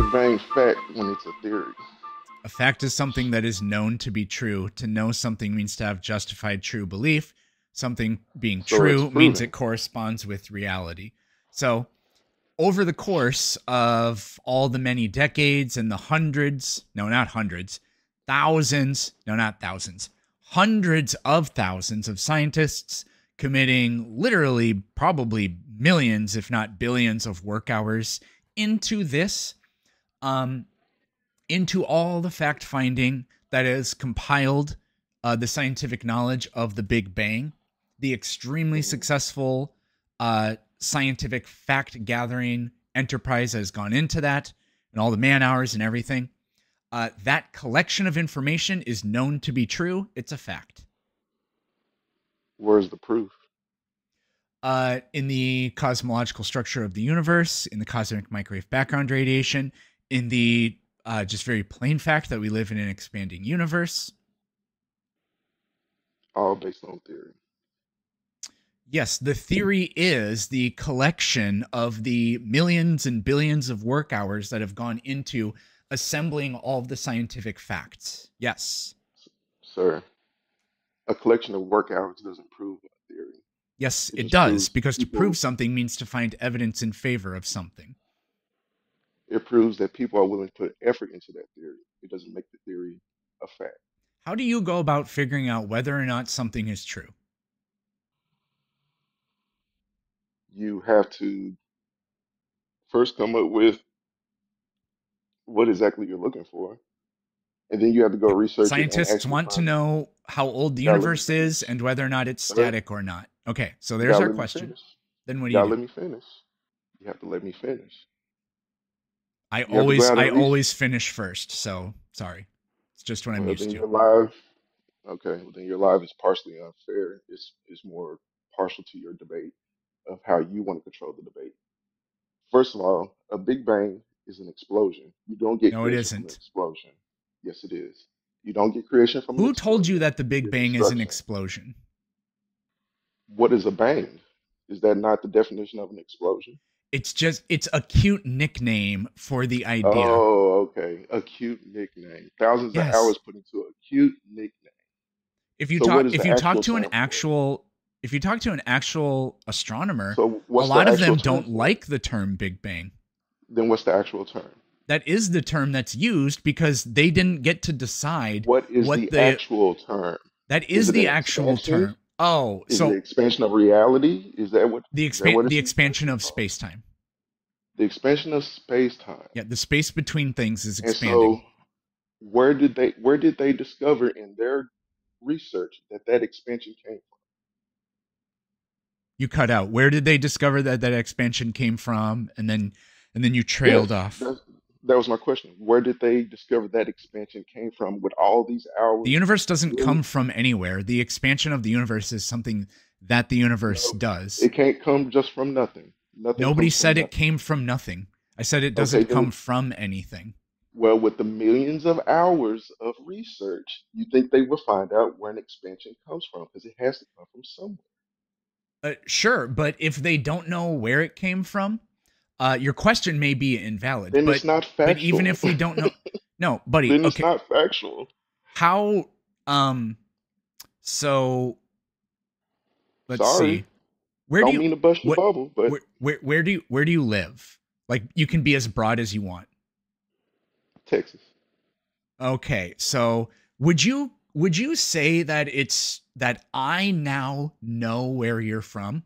Big Bang fact when it's a theory? A fact is something that is known to be true. To know something means to have justified true belief. Something being So it's true means proven. it corresponds with reality. So, over the course of all the many decades and the hundreds, no, not hundreds, thousands, no, not thousands, hundreds of thousands of scientists committing literally probably millions, if not billions, of work hours into this, into all the fact finding that has compiled the scientific knowledge of the Big Bang, the extremely successful scientific fact gathering enterprise has gone into that, and all the man hours and everything. That collection of information is known to be true. It's a fact. Where's the proof? In the cosmological structure of the universe, in the cosmic microwave background radiation, in the just very plain fact that we live in an expanding universe. All based on theory. Yes, the theory is the collection of the millions and billions of work hours that have gone into assembling all of the scientific facts. Yes. Sir, a collection of work hours doesn't prove a theory. Yes, it just does, proves because to people- prove something means to find evidence in favor of something. It proves that people are willing to put effort into that theory. It doesn't make the theory a fact. How do you go about figuring out whether or not something is true? You have to first come up with what exactly you're looking for, and then you have to go research it and Scientists actually want to find it. know how old the You gotta let me universe is finish. and whether or not it's Sir, static or not. Okay, so you there's gotta our let me question. finish. Then what You do you gotta do? let me finish. You have to let me finish. I You have to go always out I and research. always finish first, so sorry. It's just what I'm Well, used then to. your live, okay, well, then your live is partially unfair. It's more partial to your debate of how you want to control the debate. First of all, a Big Bang is an explosion. You don't get No, it creation from an isn't. explosion. Yes, it is. You don't get creation from an Who told you explosion. that the You Big get Bang is an destruction. explosion? What is a bang? Is that not the definition of an explosion? It's a cute nickname for the idea. Oh, okay. A cute nickname. Thousands of Yes. hours put into a cute nickname. If you So what talk is if the you talk actual to an term for it? actual if you talk to an actual astronomer, So a what's the lot of actual them term don't for it? like the term Big Bang. Then what's the actual term? That is the term that's used because they didn't get to decide What is what the the actual term? that Is is it the an actual expansion? term. Oh, Is it an so expansion of reality? Is that what the it's expansion actually of called? space-time. The expansion of space time. Yeah, the space between things is And expanding. so where did they discover in their research that that expansion came You cut out. Where did they discover that that expansion came from? And then you from? Yes, trailed off. that was my question. Where did they discover that expansion came from with all these The hours? universe doesn't Really? come from anywhere. The expansion of the universe is something that the universe No, does. it can't come just from nothing. Nothing Nobody comes from said it nothing. came from nothing. I said it Okay, doesn't come then, from anything. well, with the millions of hours of research, you think they will find out where an expansion comes from because it has to come from somewhere. Sure, but if they don't know where it came from, your question may be invalid. Then it's not But even factual. if we don't know, no, buddy. Then it's Okay, not factual. how? So let's Sorry, see. Where do don't you mean to bust your what? bubble, but Where do you live? Like you can be as broad as you want. Texas. Okay, so would you say that it's that I now know where you're from,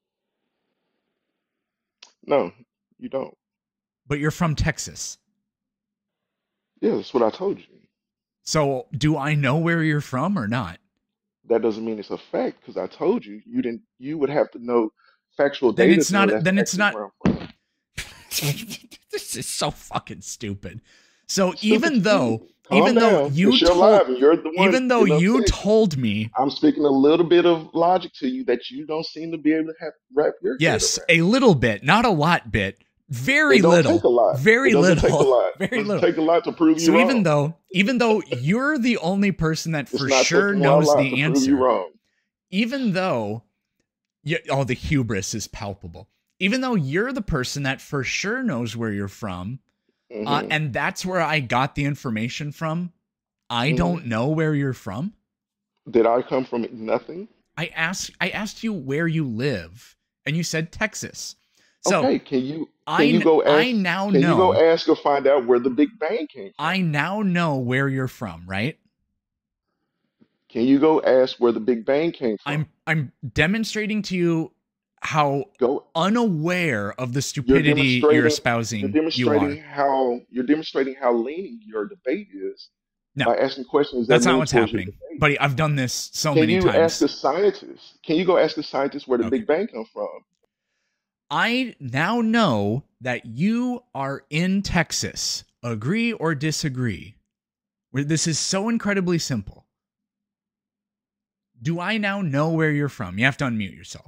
No, you don't. but you're from Texas? Yeah, that's what I told you. So do I know where you're from or not? That doesn't mean it's a fact because I told you you didn't. You would have to know factual Then data it's to know not. that's Then it's actually not. where I'm from. This is so fucking stupid. So Stupid to you. Calm down. It's your life, and you're the one even though getting you upset. told me, I'm speaking a little bit of logic to you that you don't seem to be able to have wrap your head yes, around. a little bit, not a lot bit, very It don't take a little, lot. It very doesn't take a little, lot. It very doesn't little. take a lot to prove you So wrong. even though you're the only person that It's for not sure taking a knows lot to the prove you answer, wrong. even though the hubris is palpable. Even though you're the person that for sure knows where you're from, Hmm. And that's where I got the information from. I Hmm. don't know where you're from. Did I come from nothing? I asked you where you live, and you said Texas. So Okay, can you go I ask now can you go know ask or find out where the Big Bang came from? I now know where you're from, right? Can you go ask where the Big Bang came from? I'm demonstrating to you how Go. unaware of the You're stupidity you're demonstrating. You're espousing you demonstrating are. how leaning your debate is No, by asking questions that that's not lean what's towards your happening. debate. Buddy, I've done this so Can many you ask times. a scientist? Can you go ask a scientist where the Okay. Big Bang come from? I now know that you are in Texas. Agree or disagree? Where this is so incredibly simple. Do I now know where you're from? You have to unmute yourself.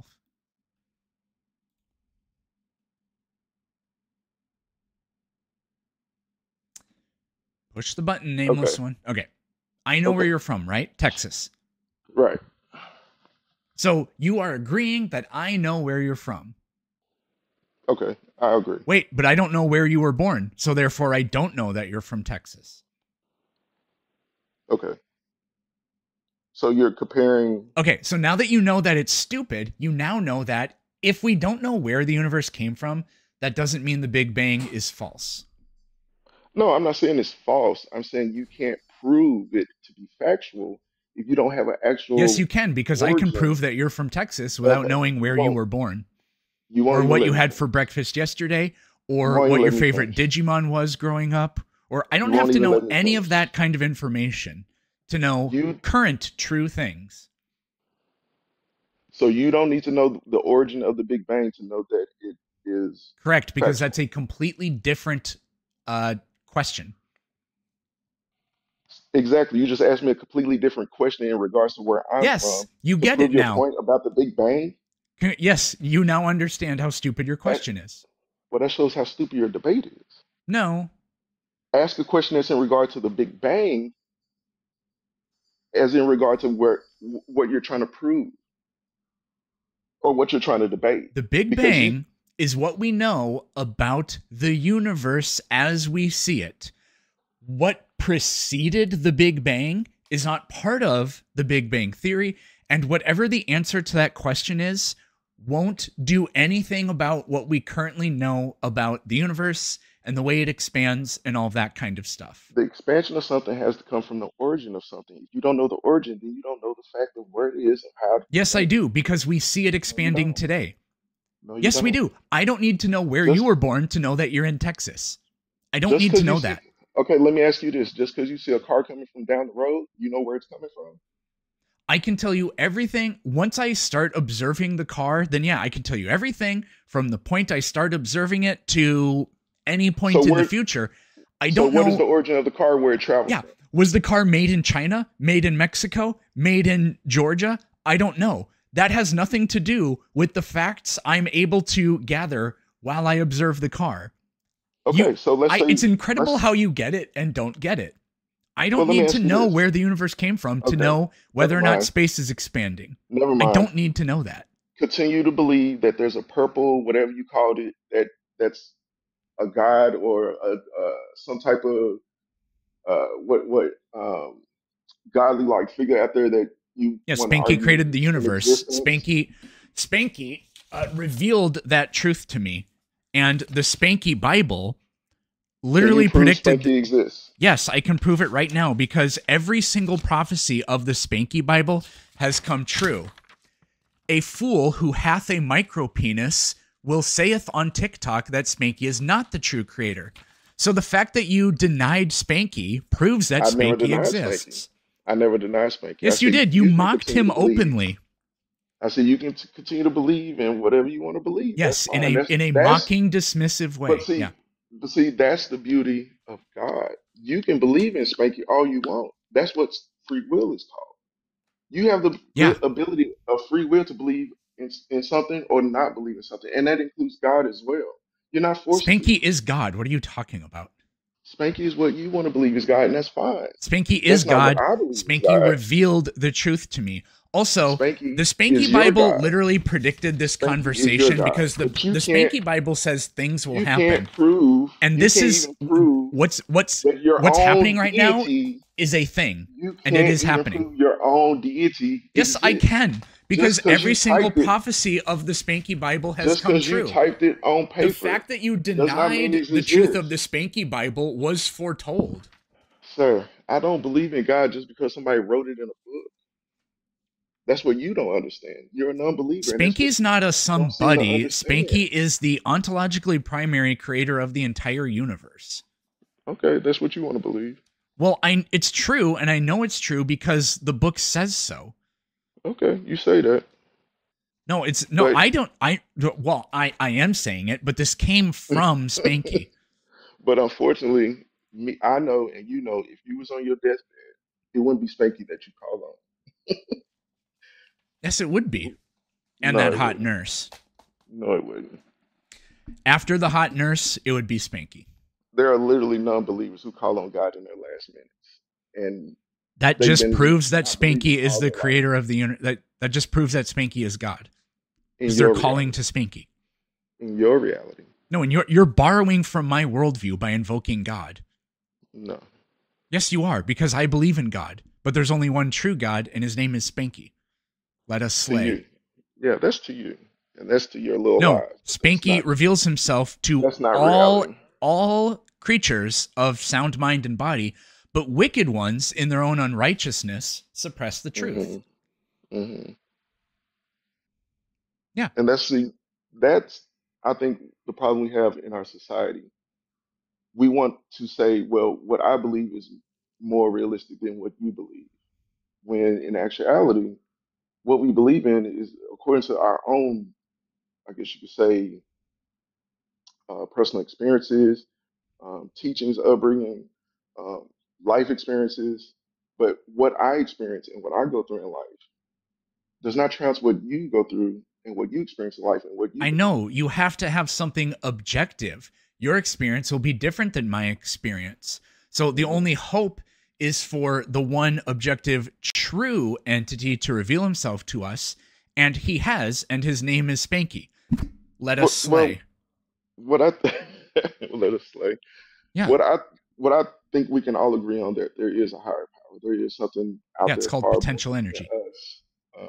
Push the button, Okay. nameless one. Okay. I know where Okay. you're from, right? Texas. Right. So you are agreeing that I know where you're from. Okay. I agree. Wait, but I don't know where you were born. So therefore, I don't know that you're from Texas. Okay. So you're comparing. Okay, so now that you know that it's stupid, you now know that if we don't know where the universe came from, that doesn't mean the Big Bang is false. No, I'm not saying it's false. I'm saying you can't prove it to be factual if you don't have an Yes, actual you can, because I can origin. prove that you're from Texas That, without that knowing you where you won't. were born, You won't or even what let you me had for finish. breakfast yesterday, You or won't what even your let me favorite finish. Digimon was growing up, or I You don't have won't to even know let me any of finish. that kind of information to know You current true things. so you don't need to know the origin of the Big Bang to know that it is Correct, because that's factual. a completely different uh, question. Exactly. You just asked me a completely different question in regards to where I'm Yes, from you to get prove it your now. point about the Big Bang. Yes, you now understand how stupid your That question is. well, that shows how stupid your debate is. No, Ask a question that's in regard to the Big Bang, as in regard to what you're trying to prove or what you're trying to debate. the Big Because Bang is what we know about the universe as we see it. What preceded the Big Bang is not part of the Big Bang Theory, and whatever the answer to that question is, won't do anything about what we currently know about the universe and the way it expands and all of that kind of stuff. the expansion of something has to come from the origin of something. If you don't know the origin, then you don't know the fact of where it is and how it Yes, I came. do, because we see it No, you expanding don't. today. No, you Yes, we don't. do. I don't need to know where you Just were born to know that you're in Texas. I don't just need to because you know see, that. okay, let me ask you this: just because you see a car coming from down the road, you know where it's coming from. I can tell you everything. Once I start observing the car, then yeah, I can tell you everything from the point I start observing it to any So point in the where, future. I so don't what is the know. origin of the car where it traveled Yeah. from? Was the car made in China, made in Mexico, made in Georgia? I don't know. That has nothing to do with the facts I'm able to gather while I observe the car. You Okay, so let's it's say incredible let's. how you get it and don't get it. I Well, don't let me need to ask you know this. where the universe came from to Okay, know never whether or not mind. space is expanding. Never I mind. don't need to know that. Continue to believe that there's a purple, whatever you called it, that's a god or some type of what godly like figure out there that you Yeah, want to Spanky argue created the is in universe. existence. Spanky revealed that truth to me, and the Spanky Bible Can you literally prove predicted. Spanky exists? Yes, I can prove it right now because every single prophecy of the Spanky Bible has come true. A fool who hath a micro penis will saith on TikTok that Spanky is not the true creator. So the fact that you denied Spanky proves that I never Spanky denied Spanky. exists. I never denied Spanky. I Yes, you said did. You you can mocked continue him to believe. openly. I said you can continue to believe in whatever you want to believe. That's Yes, in fine. a That's in a that's mocking, dismissive but way. Yeah. see, but see, that's the beauty of God. You can believe in Spanky all you want. That's what free will is called. You have the Yeah. ability of free will to believe in something or not believe in something, and that includes God as well. You're not forced to. Spanky is God. What are you talking about? Spanky is what you want to believe is God, and that's fine. Spanky is That's not what God. I believe is Spanky God. revealed the truth to me. Also, the Spanky Spanky is your Bible God. literally predicted this Spanky is your conversation God. because But the Spanky Bible says things will happen. And you this can't is even prove that your what's happening own right now deity, is a thing, you and it can't is even happening. prove your own deity Yes, I exists. can, because Just because every you single typed it, prophecy of the Spanky Bible has just come because you true. typed it on The paper, fact that you does not mean denied it the truth of the exists. Spanky Bible was foretold. Sir, I don't believe in God just because somebody wrote it in a book. That's what you don't understand. You're a non-believer, and that's what Spanky's not a you don't seem to somebody. understand. Spanky is the ontologically primary creator of the entire universe. Okay, that's what you want to believe. Well, it's true, and I know it's true because the book says so. Okay, you say that, No, it's no, but I don't. I am saying it, but this came from Spanky. but unfortunately, I know and you know, if you was on your deathbed, it wouldn't be Spanky that you call on. Yes, it would be, and No, that it hot wouldn't. nurse. No, it wouldn't. After the hot nurse, it would be Spanky. There are literally non-believers who call on God in their last minutes, and That they've just been proves that not believers Spanky is all the their life. creator of the universe. That just proves that Spanky is God In because they're your calling reality, to Spanky. in your reality, No, and you're borrowing from my worldview by invoking God. no. Yes, you are, because I believe in God, but there's only one true God, and his name is Spanky. Let us To slay. you, yeah, that's to you, and that's to your little No, lives. But Spanky reveals himself to that's not all reality. all creatures of sound mind and body, but wicked ones in their own unrighteousness suppress the truth. Hmm. Hmm. Yeah. And that's I think the problem we have in our society. We want to say, well, what I believe is more realistic than what you believe. When in actuality, what we believe in is according to our own, I guess you could say, personal experiences, teachings, upbringing, um, life experiences. But what I experience and what I go through in life does not trounce what you go through and what you experience in life and what you I believe. know you have to have something objective. Your experience will be different than my experience. So the Hmm. only hope is for the one objective true entity to reveal himself to us, and he has, and his name is Spanky. Let us Well, slay. what I let us say, Yeah. what I what I think we can all agree on that there is a higher power. There is something Yeah, out it's there called far more potential than energy. us,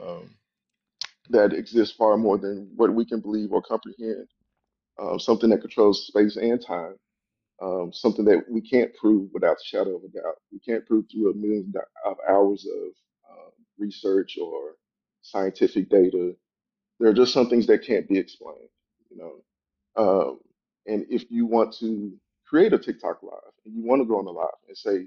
that exists far more than what we can believe or comprehend. Something that controls space and time. Something that we can't prove without the shadow of a doubt. We can't prove through a million of hours of research or scientific data. There are just some things that can't be explained. You know, and if you want to create a TikTok live and you want to go on the live and say,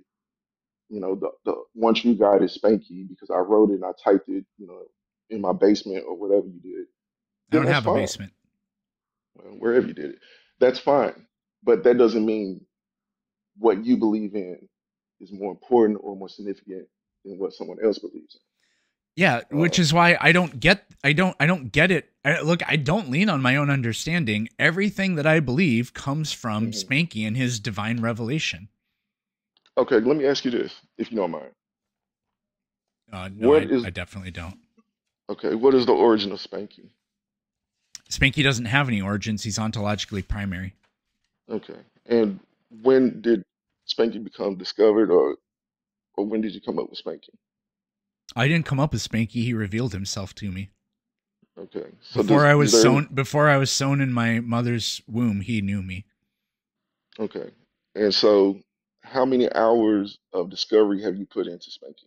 the one true God is Spanky because I wrote it and I typed it, in my basement or whatever you did, I then don't that's have a fine. basement. Wherever you did it, that's fine. But that doesn't mean what you believe in is more important or more significant than what someone else believes Yeah, in. which is why I don't get it. Look, I don't lean on my own understanding. Everything that I believe comes from Mhm. Spanky and his divine revelation. Okay, let me ask you this, if you don't mind. No, What is I definitely don't. okay? What is the origin of Spanky? Spanky doesn't have any origins. He's ontologically primary. Okay. And when did Spanky become discovered, or when did you come up with Spanky? I didn't come up with Spanky. He revealed himself to me. Okay. So does is there any, Before I was sown in my mother's womb, he knew me. okay. And so how many hours of discovery have you put into Spanky?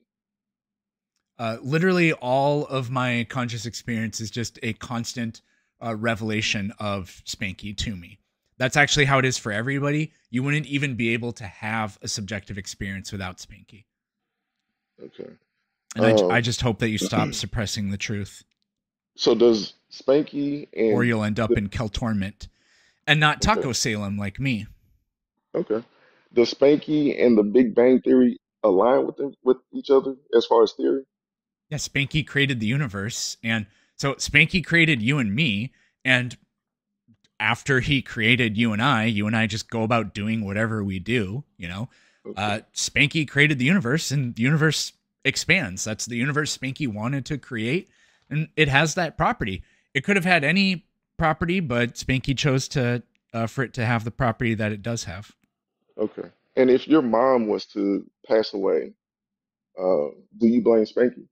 Literally, all of my conscious experience is just a constant revelation of Spanky to me. That's actually how it is for everybody. You wouldn't even be able to have a subjective experience without Spanky. Okay. And I Um just hope that you stop suppressing the truth, so does Spanky or and you'll end up the, in Keltorment and not okay, Taco Salem like me. okay. Does Spanky and the Big Bang Theory align with each other as far as theory? Yeah, Spanky created the universe, and so Spanky created you and me, and after he created you and I just go about doing whatever we do, Okay. Spanky created the universe and the universe expands. That's the universe Spanky wanted to create. And it has that property. It could have had any property, but Spanky chose to for it to have the property that it does have. Okay. And if your mom was to pass away, do you blame Spanky?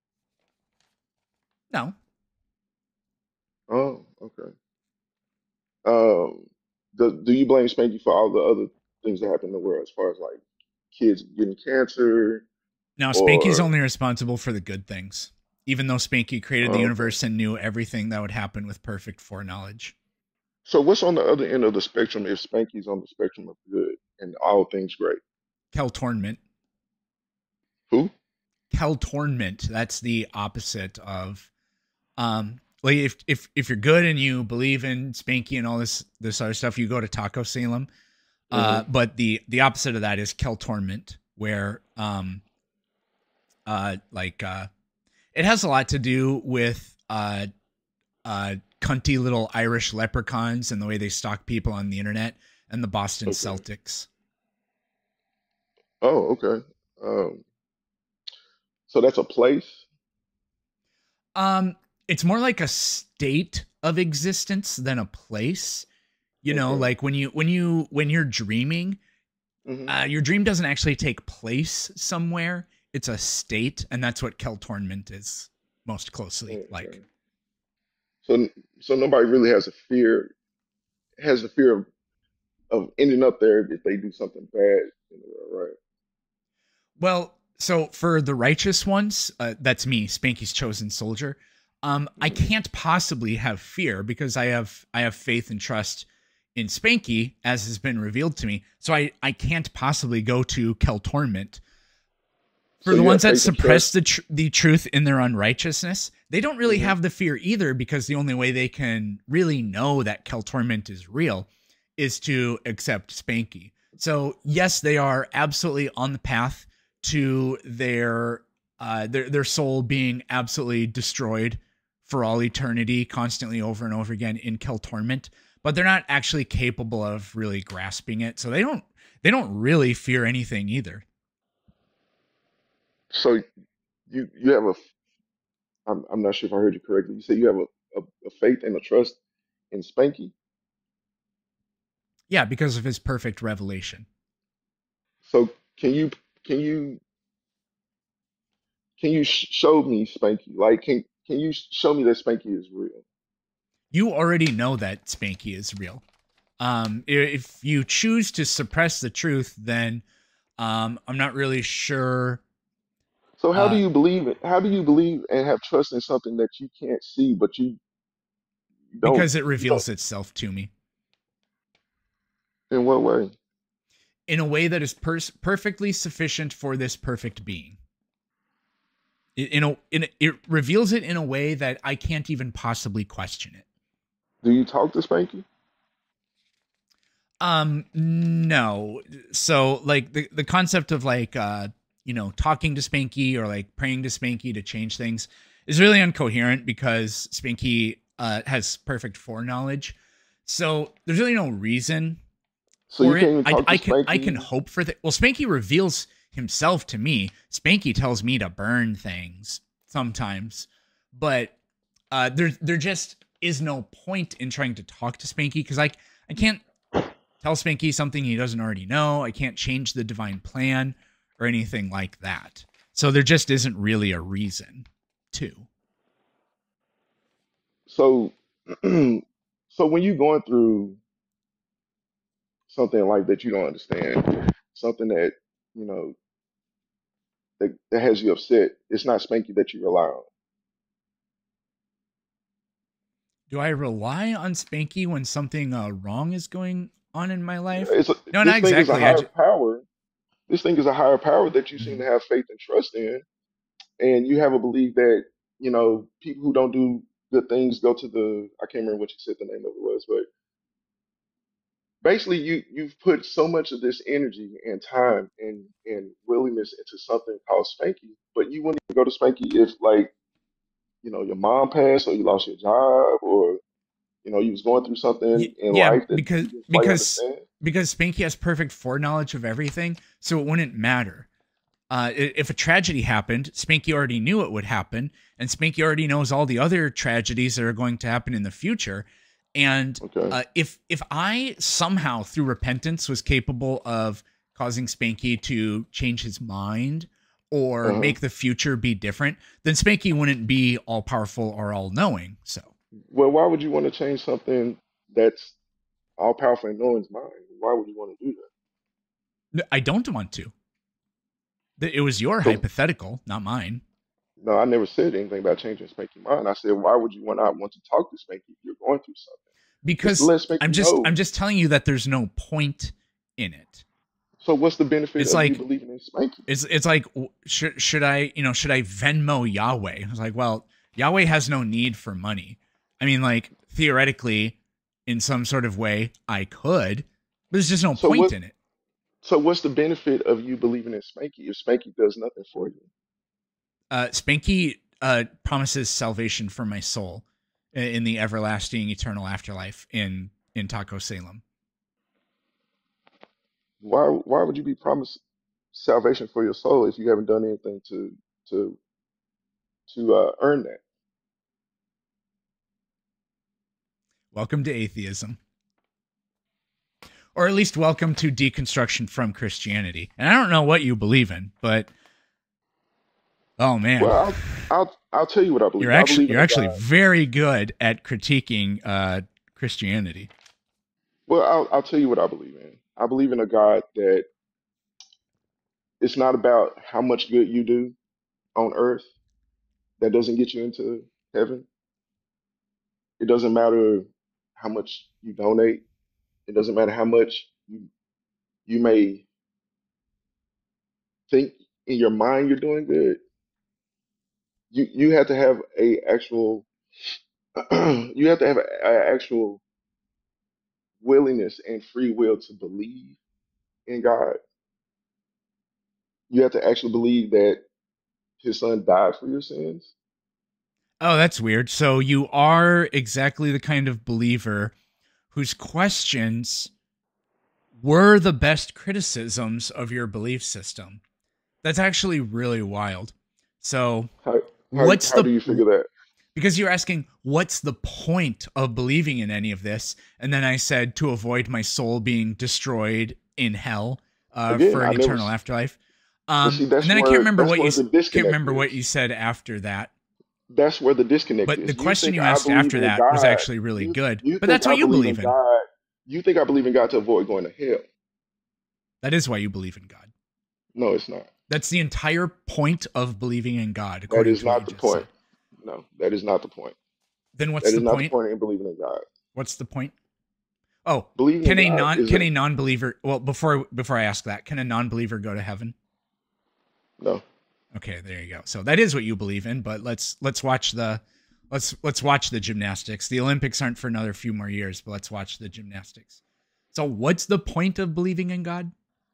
No, Oh, okay. Um, do you blame Spanky for all the other things that happen in the world, as far as like kids getting cancer now Spanky's or? only responsible for the good things, even though Spanky created the Oh, okay. universe and knew everything that would happen with perfect foreknowledge. So what's on the other end of the spectrum if Spanky's on the spectrum of good and all things great? Kel Tornment. Who? Kel Tornment. That's the opposite of like if you're good and you believe in Spanky and all this other stuff, you go to Taco Salem. Hmm. But the opposite of that is Kel Torment, where like it has a lot to do with cunty little Irish leprechauns and the way they stalk people on the internet and the Boston Okay. Celtics. Oh, okay. Um, so that's a place. Um, it's more like a state of existence than a place. Okay. Like when you're dreaming, Hmm. your dream doesn't actually take place somewhere. It's a state, and that's what Kel Tornment is most closely like. Okay. So so nobody really has a fear of ending up there if they do something bad in the world, right? Well, so for the righteous ones, that's me, Spanky's chosen soldier. I Hmm. can't possibly have fear because I have faith and trust in Spanky as has been revealed to me. So I can't possibly go to Kel Torment. For So the you ones have that faith and suppress trust. the truth in their unrighteousness, they don't really Hmm. have the fear either because the only way they can really know that Kel Torment is real is to accept Spanky. So yes, they are absolutely on the path to their soul being absolutely destroyed for all eternity, constantly over and over again in Kel Torment. But they're not actually capable of really grasping it, so they don't really fear anything either. So you have a. I'm not sure if I heard you correctly. You said you have a faith and a trust in Spanky. Yeah, because of his perfect revelation. So can you show me Spanky? Like can you show me that Spanky is real? You already know that Spanky is real. If you choose to suppress the truth, then I'm not really sure. So how do Uh, you believe it? How do you believe and have trust in something that you can't see, but because it you don't reveals itself to me in what way? in a way that is perfectly sufficient for this perfect being. It reveals it in a way that I can't even possibly question it. Do you talk to Spanky? No. So like the concept of like talking to Spanky or like praying to Spanky to change things is really incoherent because Spanky has perfect foreknowledge. So there's really no reason So you for can't it. even I talk to I can I can Spanky. hope for that. Well, Spanky reveals himself to me. Spanky tells me to burn things sometimes, but there just is no point in trying to talk to Spanky because I can't tell Spanky something he doesn't already know. I can't change the divine plan or anything like that. So there just isn't really a reason to. So so when you're going through something like that you don't understand, something that you know that has you upset, it's not Spanky that you rely on. Do I rely on Spanky when something wrong is going on in my Yeah, life? No, not this thing is a exactly. higher power. This thing is a higher power that you seem to Mhm. have faith and trust in, and you have a belief that people who don't do good things go to the. I can't remember what you said the name of it was, but basically you've put so much of this energy and time and willingness into something called Spanky, but you wouldn't even go to Spanky if like your mom passed or you lost your job or You was going through something in Yeah, life that because you didn't quite because understand. because Spanky has perfect foreknowledge of everything, so it wouldn't matter. If a tragedy happened, Spanky already knew it would happen, and Spanky already knows all the other tragedies that are going to happen in the future. And Okay. if I somehow through repentance was capable of causing Spanky to change his mind or Uh-huh. make the future be different, then Spanky wouldn't be all powerful or all knowing. So Well, why would you want to change something that's all powerful and knowing's mind? Why would you want to do that? I don't want to. It was your So hypothetical, not mine. no, I never said anything about changing Spanky mind. I said, why would you not want to talk to Spanky if you're going through something? Just to Because let Spanky I'm know. just telling you that there's no point in it. So what's the benefit It's of you like believing in Spanky? it's like should I should I Venmo Yahweh? I was like, well, Yahweh has no need for money. I mean, like theoretically, in some sort of way, I could, but there's just no So point what? in it. So what's the benefit of you believing in Spanky if Spanky does nothing for you? Spanky promises salvation for my soul in the everlasting, eternal afterlife in Taco Salem. Why would you be promised salvation for your soul if you haven't done anything to earn that? Welcome to atheism. Or at least welcome to deconstruction from Christianity. And I don't know what you believe in, but oh man, Well, I'll tell you what I believe. I believe you're in a actually God. very good at critiquing Christianity. Well, I'll tell you what I believe in. I believe in a God that it's not about how much good you do on earth that doesn't get you into heaven. It doesn't matter how much you donate. It doesn't matter how much you may think in your mind you're doing good. You have to have a actual you have to have a actual willingness and free will to believe in God. You have to actually believe that His Son died for your sins. Oh, that's weird. So you are exactly the kind of believer whose questions were the best criticisms of your belief system. That's actually really wild. So, How what's how do the you figure that? because you're asking what's the point of believing in any of this, and then I said to avoid my soul being destroyed in hell Again, for I an never. eternal afterlife. But see, And then I can't remember that's where the can't disconnect remember what is. you said after that. That's where the disconnect But the is. You question think you I asked believe after in that was God. actually really You good. you But think that's I what you believe believe in in. God. You think I believe in God to avoid going to hell. That is why you believe in God. No, it's not. That's the entire point of believing in God, That according is to what not you the just point. said. No, that is not the point. Then what's That the is not the point? point in believing in God. What's the point? Oh, Believing in God is can a a non-believer well before I ask that, can a non-believer go to heaven? no. Okay, there you go. So that is what you believe in, but let's watch the let's watch the gymnastics. The Olympics aren't for another few more years, but let's watch the gymnastics. So what's the point of believing in God?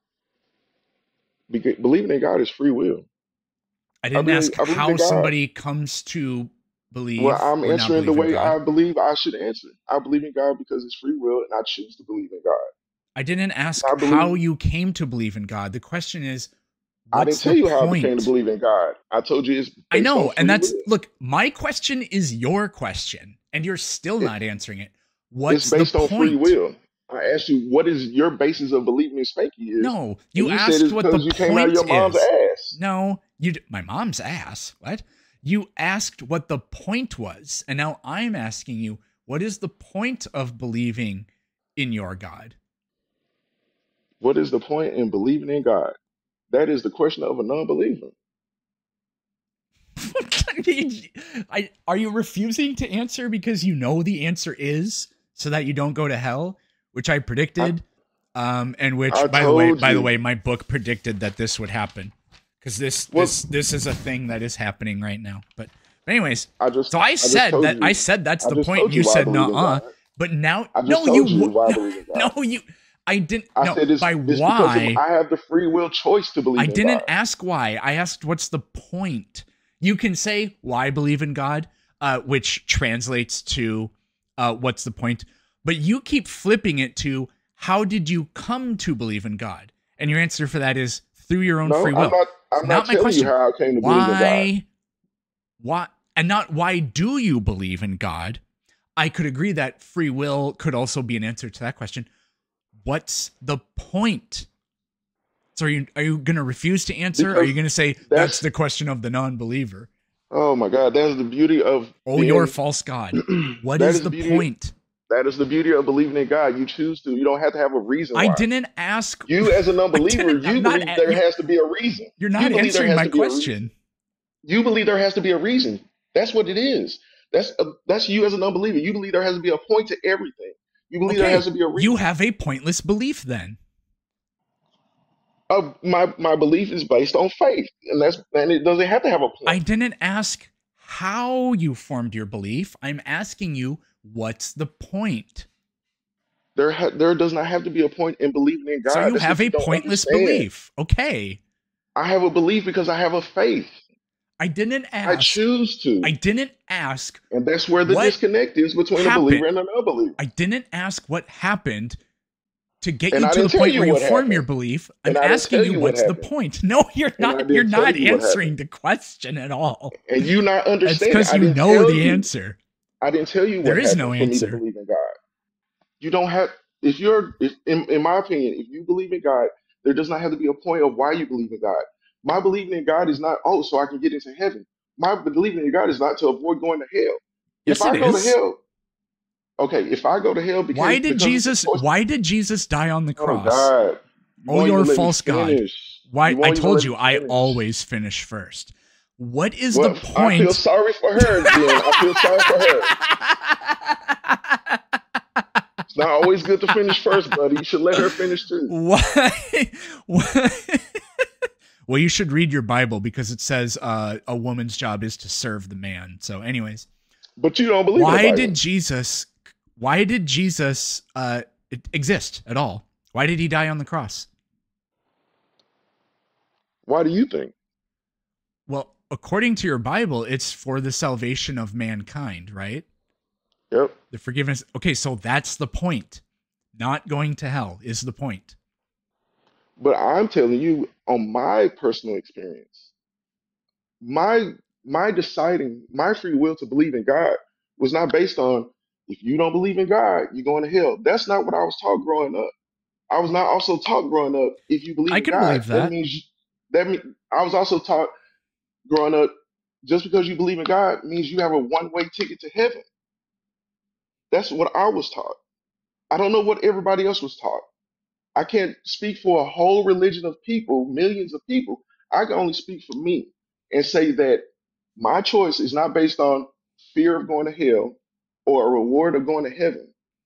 Believing in God is free will. I didn't ask I believe how in God. somebody comes to Well, believe I'm or not answering the believe in way God. I believe I should answer. I believe in God because it's free will, and I choose to believe in God. I didn't And ask I how believe. you came to believe in God. The question is, I didn't what's tell the you how I became to point? believe in God. I told you it's I based on know, and free that's will. look, my question is your question, and you're still It, not answering it. it's What's the based on free point? will. I asked you what is your basis of believing in Spanky is, No, and you you said asked it's what the because you came out of point your mom's is. ass. No, my mom's ass. What? You asked what the point was, and now I'm asking you, what is the point of believing in your God? What is the point in believing in God? That is the question of a non-believer. Are you refusing to answer because you know the answer is so that you don't go to hell, which I I predicted, and I which told by the you. way, my book predicted that this would happen because Well, this is a thing that is happening right now. But anyways, so I just told I you. said that's I the just point, and told you you why I said believe in nah. God. But now, I just no, told you why I believe in no, God. I didn't, I no, said by it's because of why. I have the free will choice to I believe in didn't God. ask why. I asked what's the point. You can say why believe in God, which translates to what's the point? But you keep flipping it to how did you come to believe in God? And your answer for that is through your own No, free will. It's I'm not not my telling you question. how I came to believe in God. Why, and not why do you believe in God? I could agree that free will could also be an answer to that question. What's the point? So are you going to refuse to answer? Or are you Because going to say that's that's the question of the non-believer? oh my God, that's the beauty of Oh, you're a being false God. What that is is the the beauty point? that is the beauty of believing in God. You choose to. You don't have to have a reason I why. didn't ask. You as a I non-believer, didn't. I'm you not. believe there has to be a reason. You're You not believe there answering has my to be a reason. question. You believe there has to be a reason. That's what it is. That's you as a non-believer. You believe there has to be a point to everything. You believe there has Okay, to be a you reason. have a pointless belief then. My belief is based on faith, and it doesn't have to have a I point. didn't ask how you formed your belief. I'm asking you what's the point. There does not have to be a point in believing in So God. you That's have what you a don't pointless understand. belief. Okay. I have a belief because I have a faith. I didn't I ask. choose to. I didn't ask And that's where the what disconnect is between a happened. believer and an unbeliever. I didn't ask what happened to get And you I to didn't the tell point you where you what form your happened. belief. I'm And I didn't asking tell you you what what's the happened. point. No, you're And I not. You're didn't tell not you what answering happened. the question at all. And you not It's understanding. because you know the answer. I didn't tell you There what is no happened for me to answer. believe in God. You don't have if you're if, in my opinion, if you believe in God, there does not have to be a point of why you believe in God. My believing in God is not, oh, so I can get into heaven. My believing in God is not to avoid going to hell. If Yes, it I go to is. hell, okay, if I go to hell because it's a choice. Why did Jesus die on the Oh cross? God, you Oh, won't you're even a let me false god. finish. Why You I won't even told let you me I finish. always finish first. What is the Well, I feel point? sorry for her. Then I feel sorry for her. It's not always good to finish first, buddy. You should let her finish too. Why? Why? Well, you should read your Bible because it says a woman's job is to serve the man. So, anyways, But you don't believe in the why did Bible. Jesus? Why did Jesus exist at all? Why did he die on the cross? Why do you think? Well, according to your Bible, it's for the salvation of mankind, right? Yep. The forgiveness. Okay, so that's the point. Not going to hell is the point. But I'm telling you, on my personal experience, my my deciding my free will to believe in God was not based on if you don't believe in God, you're going to hell. That's not what I was taught growing up. I was not also taught growing up if you believe I in can God, believe that. that mean I was also taught growing up just because you believe in God means you have a one-way ticket to heaven. That's what I was taught. I don't know what everybody else was taught. I can't speak for a whole religion of people, millions of people. I can only speak for me and say that my choice is not based on fear of going to hell or a reward of going to heaven.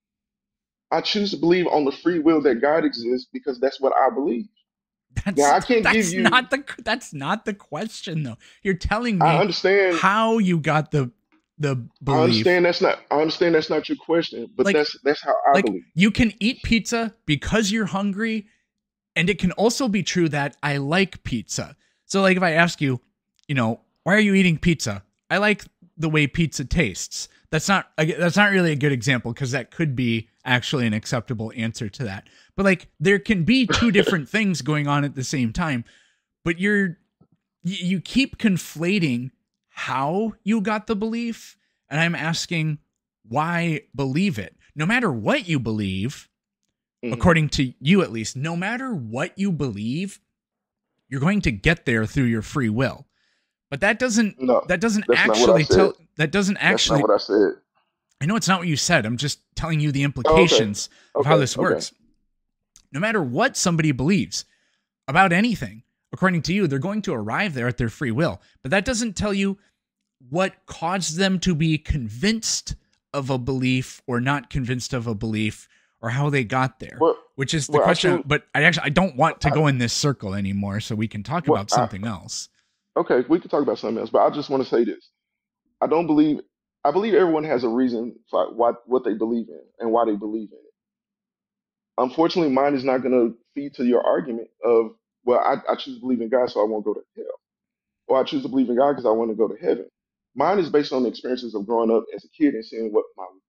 I choose to believe on the free will that God exists because that's what I believe. Now I can't give you. That's not the question though. You're telling I me understand. how you got the belief. I understand that's not your question, but Like that's how I like believe. you can eat pizza because you're hungry, and it can also be true that I like pizza. So like if I ask you, why are you eating pizza? I like the way pizza tastes. That's not really a good example because that could be actually an acceptable answer to that. But like there can be two different things going on at the same time, but you keep conflating how you got the belief, and I'm asking why believe it. No matter what you believe, Mhm. according to you at least, no matter what you believe, you're going to get there through your free will. But No, that doesn't that's not what I actually said. tell that doesn't That's not actually what I said. I know it's not what you said. I'm just telling you the Oh, okay, implications of how okay, this okay. works. No matter what somebody believes about anything, according to you, they're going to arrive there at their free will. But that doesn't tell you what caused them to be convinced of a belief or not convinced of a belief or how they got there, Well, which is the well, I question. truly, But I don't want to I, go in this circle anymore, so we can talk well, about something else. okay, we can talk about something else, but I just want to say this. I don't believe, I believe everyone has a reason for what they believe in and why they believe in it. Unfortunately, mine is not going to feed to your argument of, well, I choose to believe in God, so I won't go to hell, or I choose to believe in God because I want to go to heaven. Mine is based on the experiences of growing up as a kid and seeing what my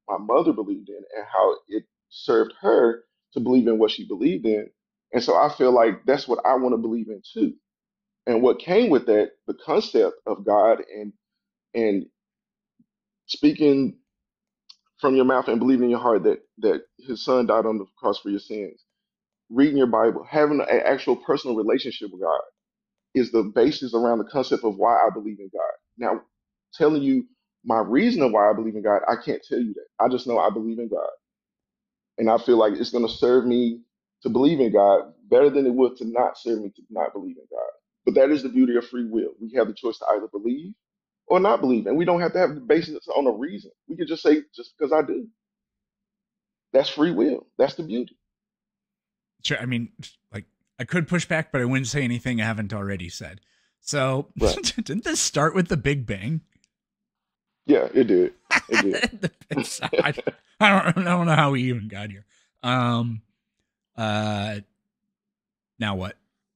my mother believed in and how it served her to believe in what she believed in. And so I feel like that's what I want to believe in too. And what came with that, the concept of God and speaking from your mouth and believing in your heart that his son died on the cross for your sins, reading your Bible, having an actual personal relationship with God is the basis around the concept of why I believe in God. Now, telling you my reason of why I believe in God, I can't tell you that. I just know I believe in God. And I feel like it's going to serve me to believe in God better than it would to not serve me to not believe in God. But that is the beauty of free will. We have the choice to either believe or not believe. And we don't have to have the basis on a reason. We could just say, just because I do. That's free will. That's the beauty. Sure. I mean, like, I could push back, but I wouldn't say anything I haven't already said. So, Right. didn't this start with the Big Bang? Yeah, it did. It did. I don't know how we even got here. Um, uh, now what?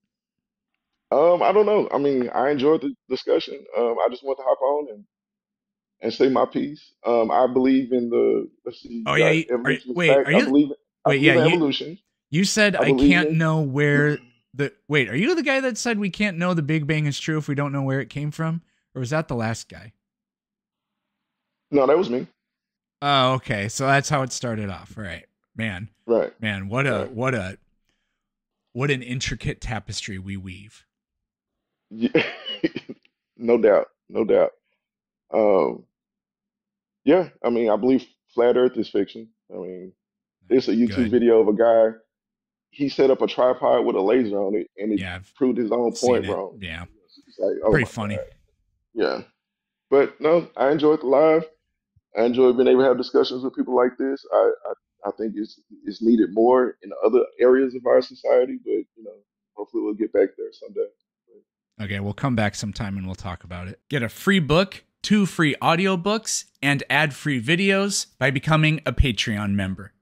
I don't know. I mean, I enjoyed the discussion. I just want to hop on and say my piece. I believe in the, let's see, Oh you got yeah. evolution is Wait, fact. are you? I Wait, yeah. believe in evolution. You said I I believe can't in know where the. Wait, are you the guy that said we can't know the Big Bang is true if we don't know where it came from, or was that the last guy? no, that was me. Oh, okay. So that's how it started off. Right, man. Right, Man, right. what an intricate tapestry we weave. Yeah. No doubt, no doubt. Um, yeah, I mean, I believe flat Earth is fiction. I mean, there's a YouTube Good. video of a guy. He set up a tripod with a laser on it, and it Yeah, I've proved his own seen point it. wrong. Yeah, It's like, oh pretty my funny. God. Yeah. But no, I enjoyed the live. I enjoy being able to have discussions with people like this. I think it's needed more in other areas of our society, but hopefully we'll get back there someday. Okay, we'll come back sometime and we'll talk about it. Get a free book, 2 free audiobooks, and ad-free videos by becoming a Patreon member.